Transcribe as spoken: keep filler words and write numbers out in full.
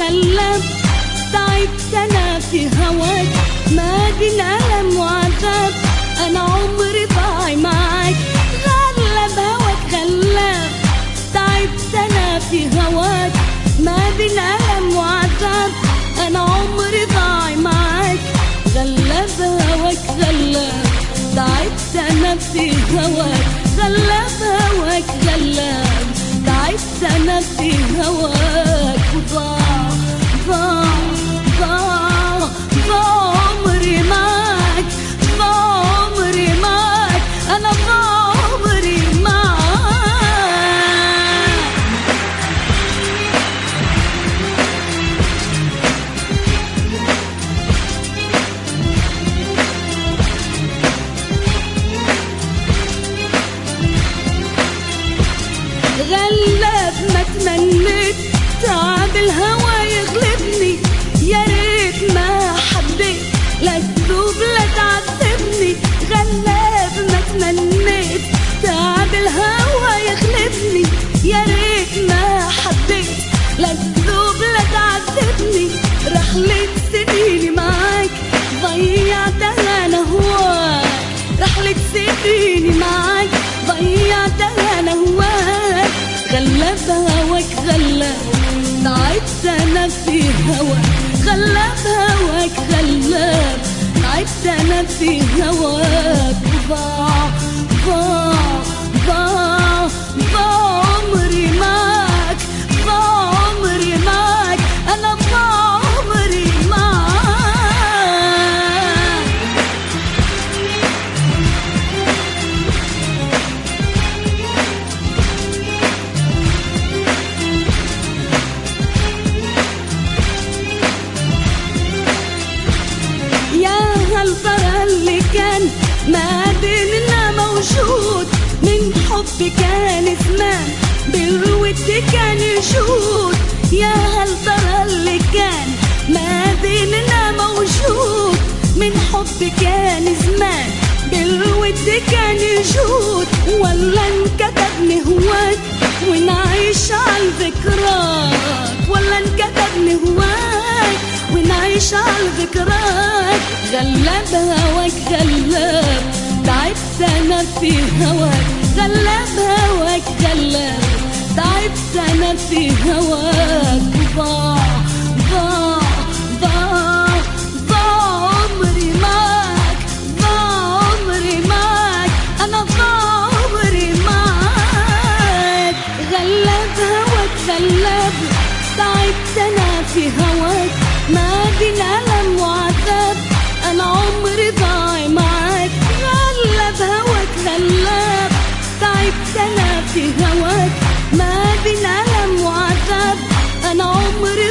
غلب، تعبت انا في هواك ما بين ألم وعذاب، انا عمري ضايع معاك. غلب هواك غلب، تعبت انا في هواك ما بين ألم وعذاب، انا عمري ضايع معاك. غلب هواك غلب، تعبت انا في هواك، غلب هواك غلب، تعبت انا في هواك. وضاع ضاع ضاع ضاع عمري معاك، ضاع عمري معاك، انا ضاع عمري معاك. غلب ما تمنيت تعب الهوى يغلبني، يا ريت ما حبيت لا تذوب لا تعذبني. غلب ما تمنيت تعب الهوى يغلبني، يا ريت ما حبيت لا تذوب لا تعذبني. رحلة سنيني معاك ضيعتها انا هواك، رحلة سنيني معاك ضيعتها انا هواك. غلب هواك غلب، تعبت انا في هواك، غلب هواك غلب، تعبت انا في هواك. ضاع ضاع ضاع ضاع عمري معاك، ضاع عمري معاك، انا ضاع عمري معاك. هل ترى اللي كان ما بيننا موجود، من حب كان زمان بالود كان يشود. يا هل ترى اللي كان ما بيننا موجود، من حب كان زمان بالود كان يشود. ولا انكتبني هواك ونعيش عالذكراك، ولا انكتبني هواك ونعيش عالذكراك. غلب هواك غلب، تعبت انا في هواك، غلب هواك غلب، تعبت انا في هواك. ضاع ضاع ضاع ضاع عمري معاك، ضاع عمري معاك، انا ضاع عمري معاك. غلب هواك غلب، تعبت انا في هواك ما بين ألم وعذاب، انا عمري ضايع معاك. غلب هواك غلب، تعبت انا في هواك ما بين ألم وعذاب، انا عمري